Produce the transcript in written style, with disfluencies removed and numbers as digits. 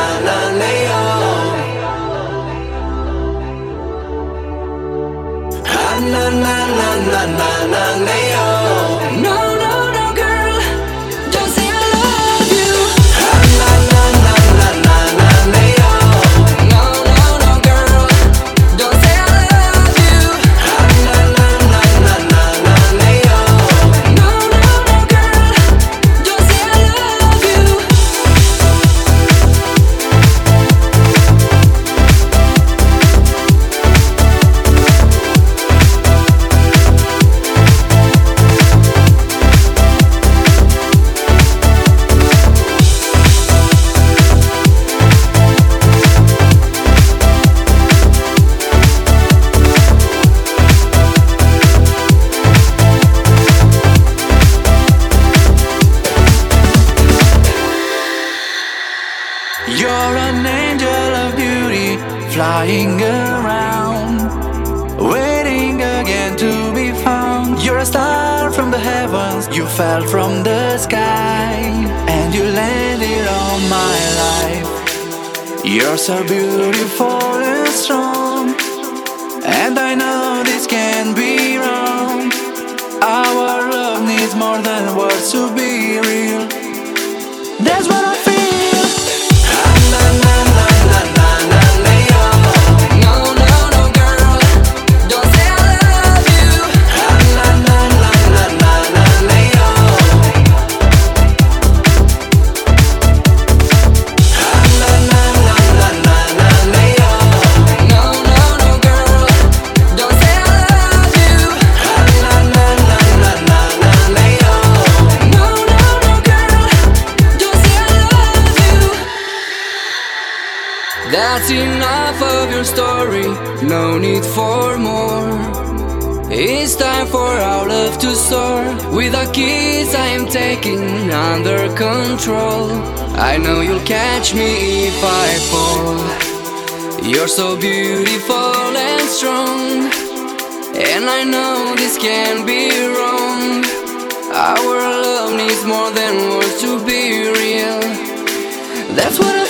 No, no, no, girl, don't say I love you. No, no, no, girl, don't say I love you. No, no, no, girl, don't say I love you. You're an angel of beauty, flying around, waiting again to be found. You're a star from the heavens, you fell from the sky, and you landed on my life. You're so beautiful and strong, and I know this can't be wrong. Our love needs more than words to be real. That's what I feel. No, no, no, girl, don't say I love you. No, no, no, girl, don't say I love you. No, no, no, girl, don't say I love you. That's enough of your story, no need for more. It's time for our love to soar. With our kids I am taking under control. I know you'll catch me if I fall. You're so beautiful and strong, and I know this can't be wrong. Our love needs more than words to be real. That's what I